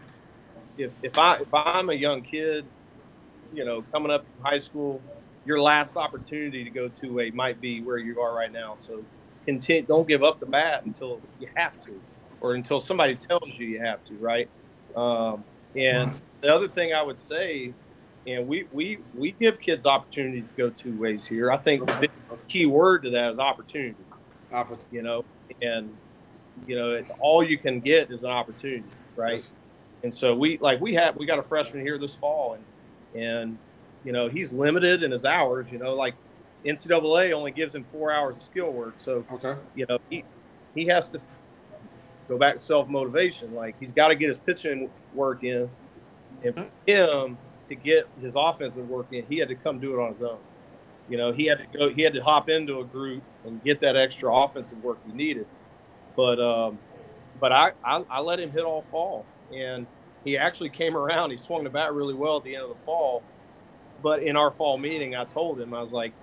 if if I if I'm a young kid, you know, coming up from high school, your last opportunity to go to a might be where you are right now. So, continue. Don't give up the bat until you have to, or until somebody tells you you have to, right? Um, and the other thing I would say, and we we we give kids opportunities to go two ways here. I think the big key word to that is opportunity. Opposite. You know, and you know, all you can get is an opportunity, right? Yes. And so we like we have we got a freshman here this fall, and and you know he's limited in his hours. You know, like N C double A only gives him four hours of skill work, so Okay. you know he he has to go back to self motivation. Like he's got to get his pitching work in, and for him to get his offensive work in, he had to come do it on his own. You know, he had to go, he had to hop into a group and get that extra offensive work he needed. But um, but I, I I let him hit all fall, and he actually came around. He swung the bat really well at the end of the fall. But in our fall meeting, I told him I was like,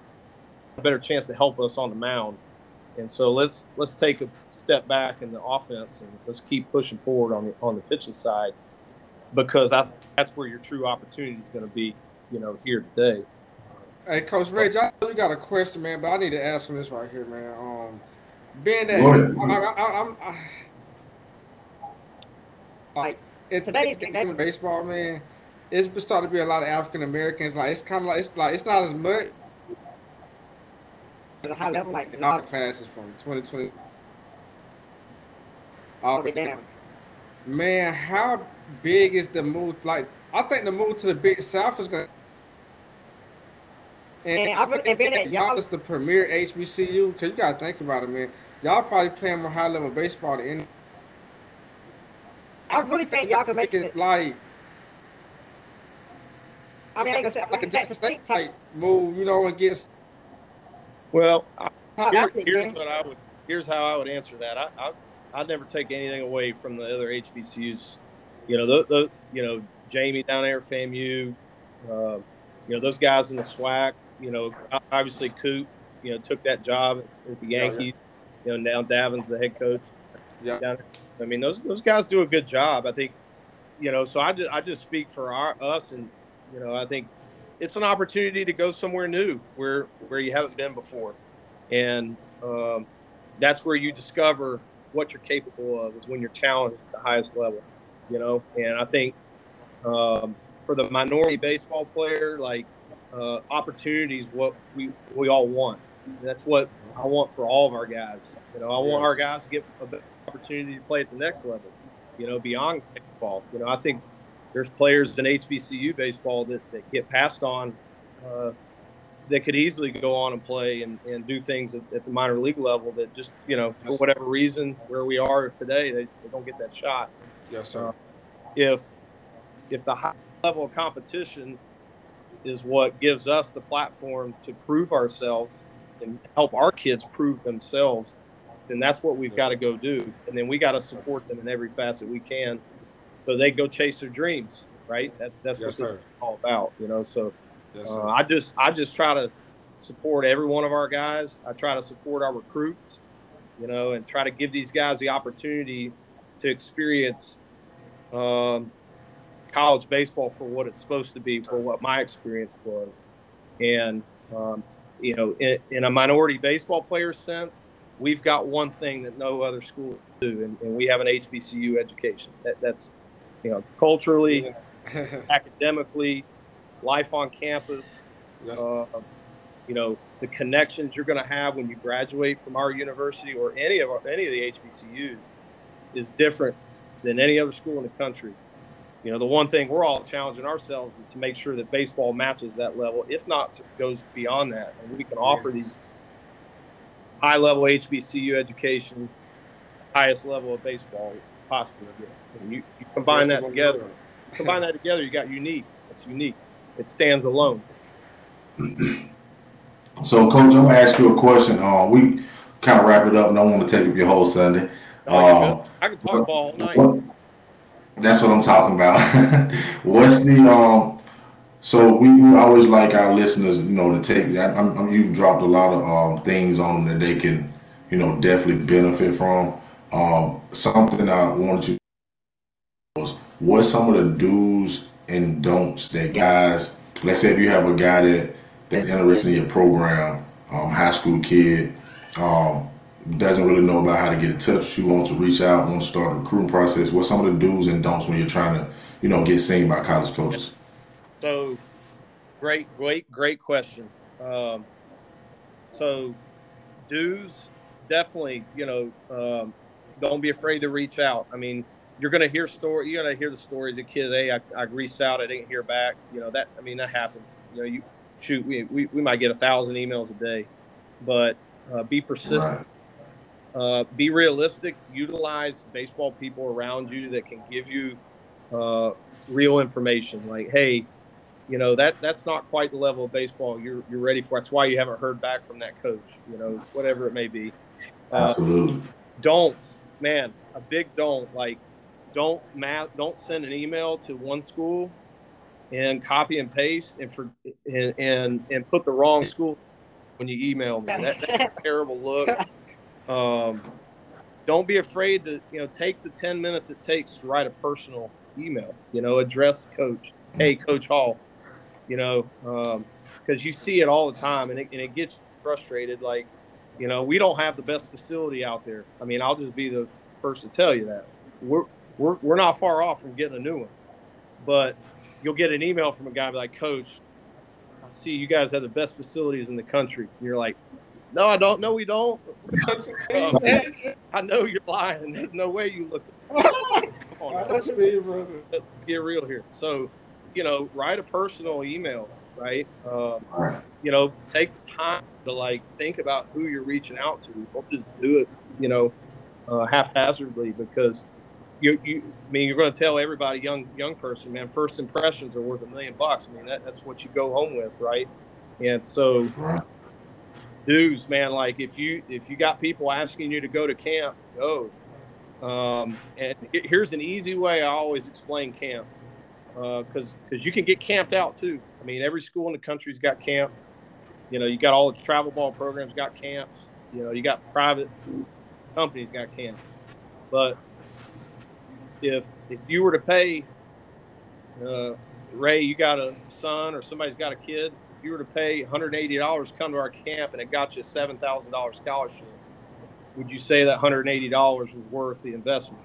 a better chance to help us on the mound. And so let's let's take a step back in the offense and let's keep pushing forward on the on the pitching side, because I, that's where your true opportunity is going to be. You know, here today. Hey, Coach Reg, I know you got a question, man, but I need to ask him this right here, man. Um, being Go that ahead. I, I, I, I'm I, like in today's game of baseball, man, it's starting to be a lot of African Americans. Like it's kind of like it's like it's not as much at a high level like in all the classes from twenty twenty all the way down. Man, how big is the move? Like I think the move to the Big South is gonna. And I really and being that y'all is the premier H B C U, cause you gotta think about it, man. Y'all probably playing more high level baseball than any. I really think y'all can make it like. I mean, I ain't gonna say like a Jackson State type move, you know, and get. Well, I, here, here's what I would. Here's how I would answer that. I, I I'd never take anything away from the other H B C Us. You know, the, the you know Jamie down there at FAMU, uh, you know those guys in the SWAC. You know, obviously Coop, you know, took that job at the Yankees. Yeah, yeah. You know, now Davin's the head coach. Yeah. I mean, those those guys do a good job. I think, you know, so I just I just speak for our us, and you know, I think it's an opportunity to go somewhere new where where you haven't been before, and um, that's where you discover what you're capable of, is when you're challenged at the highest level. You know, and I think um, for the minority baseball player, like. Uh, opportunities, what we we all want. That's what I want for all of our guys. You know, I want our guys to get a better opportunity to play at the next level. You know, beyond baseball. You know, I think there's players in H B C U baseball that, that get passed on uh, that could easily go on and play and, and do things at, at the minor league level that just, you know, for whatever reason, where we are today, they, they don't get that shot. Yes, sir. Uh, if if the high level of competition is what gives us the platform to prove ourselves and help our kids prove themselves, then that's what we've got to go do. And then we got to support them in every facet we can so they go chase their dreams, right? That's that's yes, what this sir. is all about, you know. So yes, uh, I just I just try to support every one of our guys. I try to support our recruits, you know, and try to give these guys the opportunity to experience um, college baseball for what it's supposed to be, for what my experience was. And, um, you know, in, in a minority baseball player sense, we've got one thing that no other school do, and, and we have an H B C U education. That, that's, you know, culturally, academically, life on campus, yeah. uh, you know, the connections you're going to have when you graduate from our university or any of our, any of the H B C Us is different than any other school in the country. You know, the one thing we're all challenging ourselves is to make sure that baseball matches that level, if not goes beyond that, and we can offer these high-level H B C U education, highest level of baseball possible. And you, you combine that together, combine that together, you got unique. It's unique. It stands alone. So, Coach, I'm gonna ask you a question. Um, we kind of wrap it up, and I don't want to take up your whole Sunday. Oh, um, I can talk what, ball all night. What, that's what I'm talking about. What's the um? So we, we always like our listeners, you know, to take that. I'm, I'm, you dropped a lot of um things on them that they can, you know, definitely benefit from. Um, something I wanted you was what's some of the do's and don'ts that guys. Let's say if you have a guy that that's interested in your program, um, high school kid, um, doesn't really know about how to get in touch with you, wants to reach out, wants to start a recruiting process. What's some of the do's and don'ts when you're trying to, you know, get seen by college coaches? So, great, great, great question. Um, so, do's, definitely, you know, um, don't be afraid to reach out. I mean, you're going to hear story. You're going to hear the stories of kids. Hey, I, I reached out, I didn't hear back. You know that. I mean, that happens. You know, you shoot. We we, we might get a thousand emails a day, but uh, be persistent. Right. Uh, be realistic. Utilize baseball people around you that can give you uh, real information. Like, hey, you know that that's not quite the level of baseball you're you're ready for. That's why you haven't heard back from that coach. You know, whatever it may be. Uh, Absolutely. Don't, man, a big don't. Like, don't math. Don't send an email to one school and copy and paste and for and and, and put the wrong school when you email me. That, that's a terrible look. Um, don't be afraid to, you know, take the ten minutes it takes to write a personal email, you know, address the coach. Hey, Coach Hall, you know, um, because you see it all the time and it, and it gets frustrated. Like, you know, we don't have the best facility out there. I mean, I'll just be the first to tell you that. We're, we're, we're not far off from getting a new one. But you'll get an email from a guy like, Coach, I see you guys have the best facilities in the country. And you're like, no, I don't. No, we don't. um, I know you're lying. There's no way you look. Come on, Let's get real here. So, you know, write a personal email, right? Um, you know, take the time to like think about who you're reaching out to. Don't just do it, you know, uh, haphazardly because you, you. I mean, you're going to tell everybody, young young person, man, first impressions are worth a million bucks. I mean, that, that's what you go home with, right? And so. Dudes, man, like if you if you got people asking you to go to camp, go. Um, and here's an easy way I always explain camp, because uh, because you can get camped out too. I mean, every school in the country's got camp. You know, you got all the travel ball programs got camps. You know, you got private companies got camps. But if if you were to pay, uh, Ray, you got a son or somebody's got a kid. You were to pay one hundred eighty dollars to come to our camp and it got you a seven thousand dollars scholarship, would you say that one hundred eighty dollars was worth the investment?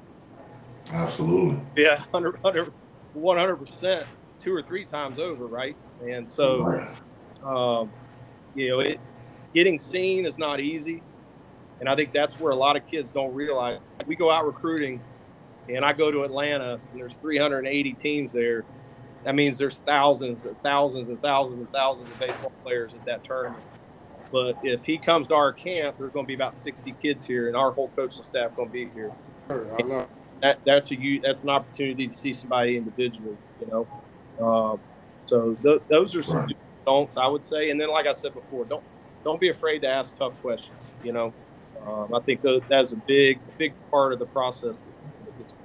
Absolutely. Yeah, one hundred, one hundred percent, two or three times over, right? And so, um, you know, it, getting seen is not easy. And I think that's where a lot of kids don't realize. We go out recruiting, and I go to Atlanta, and there's three hundred eighty teams there. That means there's thousands and thousands and thousands and thousands of baseball players at that tournament. But if he comes to our camp, there's going to be about sixty kids here, and our whole coaching staff going to be here. I love that. That's a that's an opportunity to see somebody individually, you know. Uh, So th- those are some Right. don'ts, I would say. And then, like I said before, don't don't be afraid to ask tough questions. You know, um, I think th- that's a big big part of the process. That gets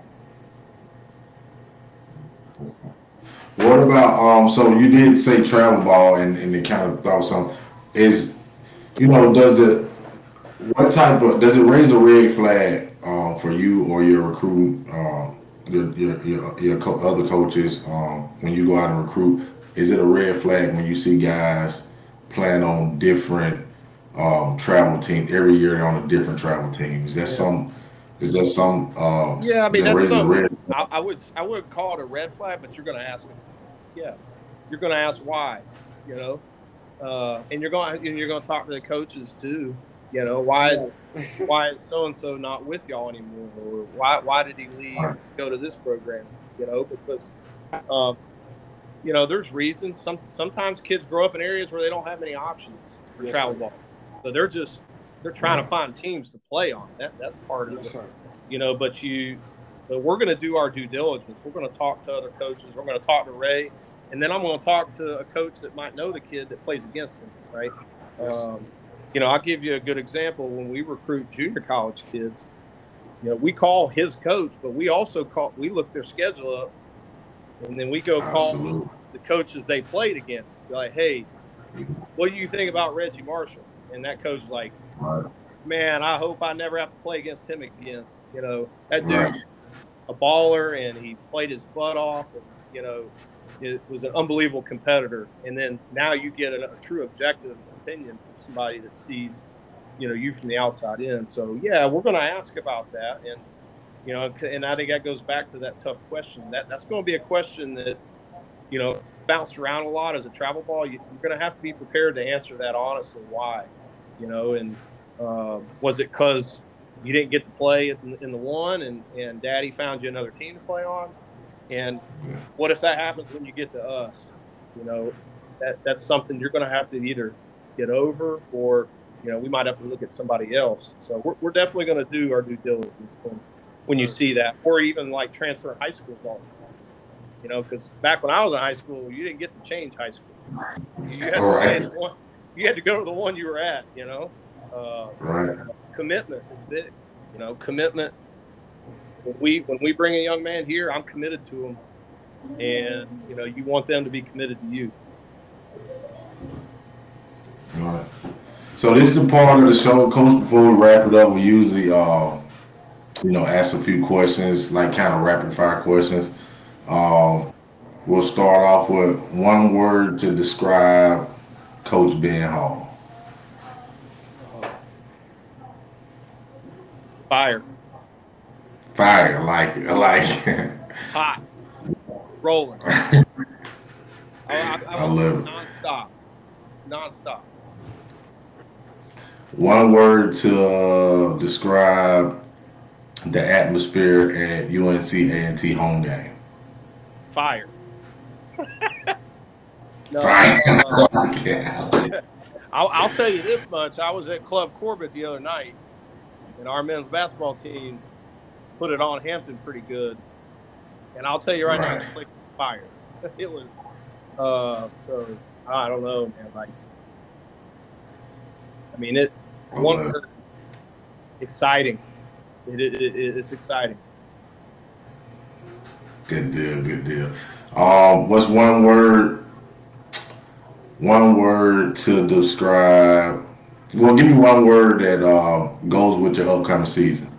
What about um? So you did say travel ball, and and it kind of thought some is, you know, does it what type of does it raise a red flag um for you or your recruiting um your your your, your co- other coaches um when you go out and recruit? Is it a red flag when you see guys playing on different um travel teams every year? They're on a different travel team. Is that yeah. some? Is that some um Yeah, I mean that that's raises a something red I, flag? I would I wouldn't call it a red flag, but you're going to ask about it. Yeah, you're going to ask why. You know, uh, and you're going and you're going to talk to the coaches too. You know, why is why is so and so not with y'all anymore, or why why did he leave Right. to go to this program? You know, because um, you know there's reasons. Some sometimes kids grow up in areas where they don't have many options for Yes, travel sir. ball, so they're just they're trying to Right. find teams to play on. That that's part of Yes, it. sir. You know, but you but we're going to do our due diligence. We're going to talk to other coaches. We're going to talk to Ray, and then I'm going to talk to a coach that might know the kid that plays against him, right? Yes. Um, you know, I'll give you a good example. When we recruit junior college kids, you know, we call his coach, but we also call we look their schedule up, and then we go call Absolutely. the coaches they played against. Like, hey, what do you think about Reggie Marshall? And that coach is like, Right. man, I hope I never have to play against him again. You know, that dude, Right. a baller, and he played his butt off, and you know, it was an unbelievable competitor. And then now you get a, a true objective opinion from somebody that sees, you know, you from the outside in. So yeah, we're going to ask about that, and you know, and I think that goes back to that tough question. That that's going to be a question that you know bounced around a lot as a travel ball. You, you're going to have to be prepared to answer that honestly. Why, you know, and um, was it because you didn't get to play in, in the one, and and Daddy found you another team to play on? And Yeah. what if that happens when you get to us? You know, that that's something you're going to have to either get over, or you know, we might have to look at somebody else. So we're we're definitely going to do our due diligence when when you see that, or even like transfer high schools all the time. You know, because back when I was in high school, you didn't get to change high school. You had All to stay right. at the one. You had to go to the one you were at. You know, uh, Right. commitment is big. You know, commitment. When we when we bring a young man here, I'm committed to him, and you know, you want them to be committed to you. All right. So this is a part of the show, Coach. Before we wrap it up, we usually, uh, you know, ask a few questions, like kind of rapid fire questions. Um, we'll start off with one word to describe Coach Ben Hall. Uh, fire, Fire, I like it. I like it. hot, rolling. I, I, I I would say love it. nonstop, nonstop. One word to uh, describe the atmosphere at U N C A and T home game. Fire. No, Fire. uh, Yeah. I'll, I'll tell you this much. I was at Club Corbett the other night, and our men's basketball team put it on Hampton pretty good. And I'll tell you right now, Right. the place was fire. It was uh so I don't know, man. Like I mean it I one love it. word, exciting. It, it, it it's exciting. Good deal. Good deal. Um, what's one word? One word to describe. Well, give me one word that uh, goes with your upcoming season.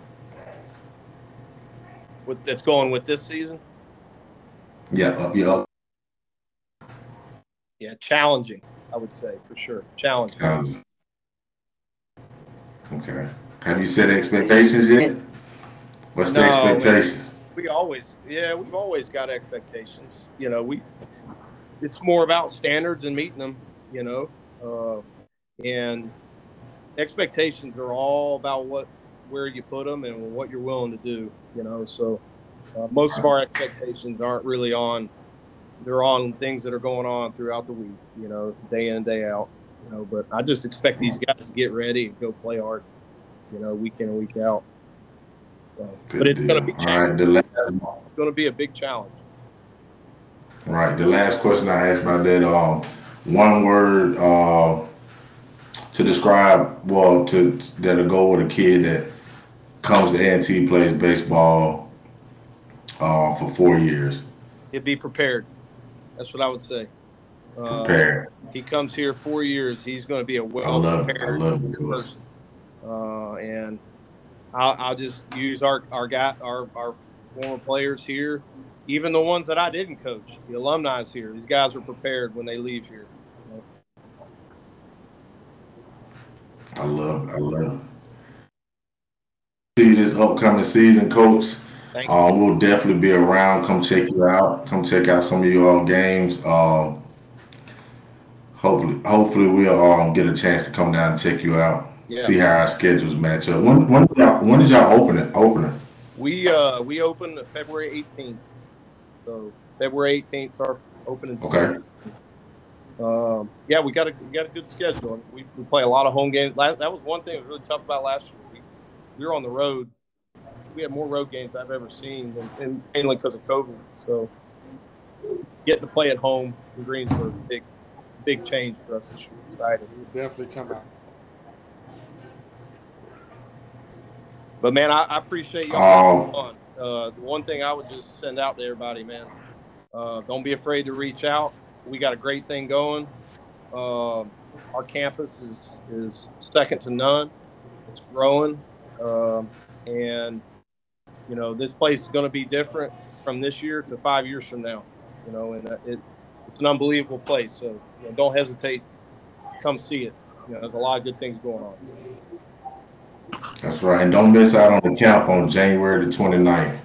With that's going with this season. Yeah. Up. Yeah. Up. Yeah, challenging, I would say for sure. Challenging. Sounds- Okay. Have you set expectations yet? What's the No, expectations? we always yeah, we've always got expectations. You know, we it's more about standards and meeting them, you know. Uh, and expectations are all about what where you put them and what you're willing to do, you know. So uh, most of our expectations aren't really on they're on things that are going on throughout the week, you know, day in, day out, you know. But I just expect these guys to get ready and go play hard, you know, week in and week out. So, but Good it's going to deal. be All right. challenging. The last, It's going to be a big challenge. Right. The last question I asked about that, um, one word uh, to describe, well, to that'll go with a kid that comes to A and T, plays baseball uh, for four years. He'd be prepared. That's what I would say. Uh, Prepared. he comes here four years. He's going to be a I love it. I well-prepared love it. person. Uh, and I'll, I'll just use our our guy, our our former players here, even the ones that I didn't coach, the alumni's here. These guys are prepared when they leave here. I love it. I love it. See you this upcoming season, Coach. Thank you. Um, we'll definitely be around. Come check you out. Come check out some of your all games. Um, hopefully, hopefully we'll um, get a chance to come down and check you out. Yeah. See how our schedules match up. When when did y'all, when did y'all open it? Open it. We uh we opened February eighteenth. So February eighteenth is our opening Okay. season. Um, yeah, we got a we got a good schedule. We, we play a lot of home games. That was one thing that was really tough about last year. We, we were on the road. We had more road games I've ever seen, and, and mainly because of COVID. So getting to play at home in Greensburg, big big change for us this year. Excited. We'll definitely come out. But man, I, I appreciate y'all having Um, fun. Uh, the one thing I would just send out to everybody, man, uh, don't be afraid to reach out. We got a great thing going. Uh, our campus is is second to none. It's growing, um, and you know this place is going to be different from this year to five years from now. You know, and it, it's an unbelievable place. So you know, don't hesitate to come see it. You know, there's a lot of good things going on. that's right. And don't miss out on the camp on January the twenty-ninth.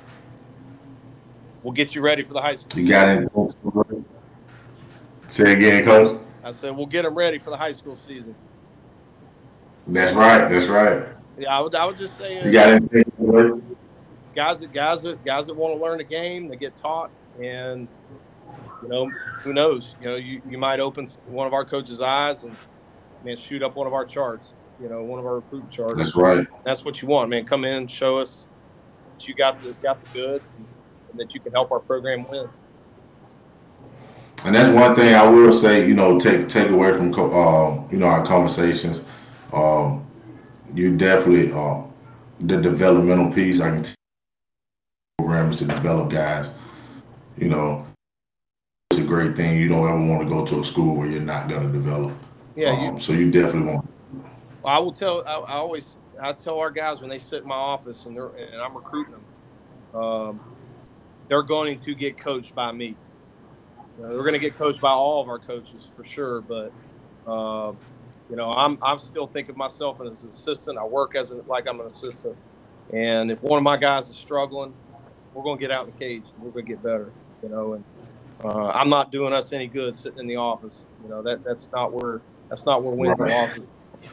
We'll get you ready for the high school. You got anything? Say again, Coach. I said we'll get them ready for the high school season. That's right. That's right. Yeah, I would. I would just say, uh, You got anything? guys that guys that guys that want to learn the game, they get taught, and you know, who knows? You know, you, you might open one of our coaches' eyes and man, shoot up one of our charts. You know, one of our recruit charts. That's right. That's what you want, man. Come in, show us that you got the got the goods, and, and that you can help our program win. And that's one thing I will say, you know, take take away from co- uh, you know our conversations. Um, you definitely uh, the developmental piece. I can tell programs to develop guys. You know, it's a great thing. You don't ever want to go to a school where you're not going to develop. Yeah, Um, you, so you definitely want. I will tell. I, I always I tell our guys when they sit in my office and they're and I'm recruiting them, um, they're going to get coached by me. You know, they're going to get coached by all of our coaches for sure. But uh, you know, I'm I'm still thinking of myself as an assistant. I work as a, like I'm an assistant. And if one of my guys is struggling, we're going to get out in the cage. We're going to get better. You know, and uh, I'm not doing us any good sitting in the office. You know, that that's not where that's not where wins and losses.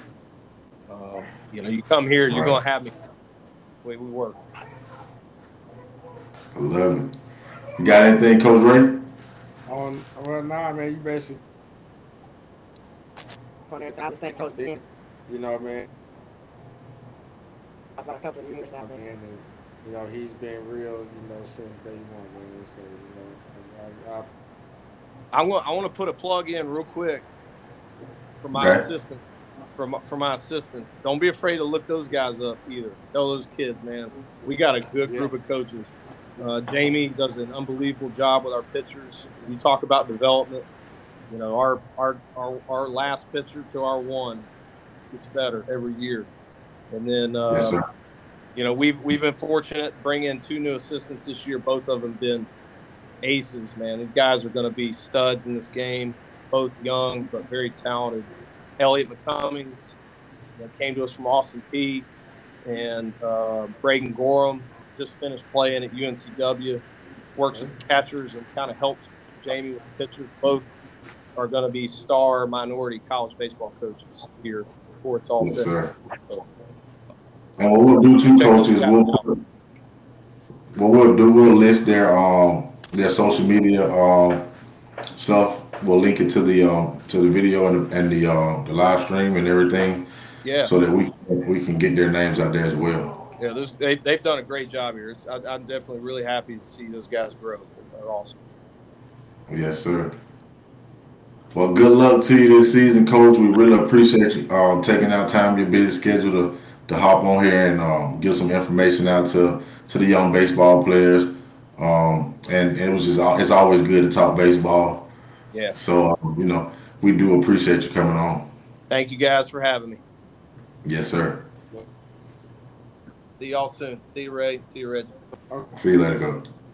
Uh, you know, you come here, you're going to have me the way we work. I love it. You got anything, Coach Ray? On well, nah, man, you basically, I understand Coach Ben you know, man, about a couple of years out man, there. and, you know, he's been real, you know, since day one, man. So, you know, I, I, I want I want to put a plug in real quick for my Okay. assistants. For my, for my assistants, don't be afraid to look those guys up either. Tell those kids, man, we got a good group Yes. of coaches. Uh, Jamie does an unbelievable job with our pitchers. We talk about development. You know, our our our, our last pitcher to our one gets better every year. And then, uh, Yes, sir. you know, we've we've been fortunate to bring in two new assistants this year. Both of them been aces, man. These guys are going to be studs in this game. Both young but very talented. Elliot McCummings, you know, came to us from Austin Peay, and uh, Braden Gorham just finished playing at U N C W. Works with the catchers and kind of helps Jamie with the pitchers. Both are going to be star minority college baseball coaches here before it's all Yes, said. sir. And what we'll do too, coaches, we'll put, what we'll do, we'll list their um their social media um stuff. We'll link it to the um to the video and, and the uh, the live stream and everything, Yeah, so that we we can get their names out there as well. yeah. There's, they, they've done a great job here. It's, I, I'm definitely really happy to see those guys grow. They're awesome. Yes, sir. Well, good luck to you this season, Coach. We really appreciate you um, taking out time in your busy schedule to, to hop on here and um, give some information out to to the young baseball players. Um, and, and it was just al- it's always good to talk baseball. Yeah. So um, you know we do appreciate you coming on. Thank you guys for having me. Yes, sir. See y'all soon. See you, Ray. See you, Reggie. See you later, Coach.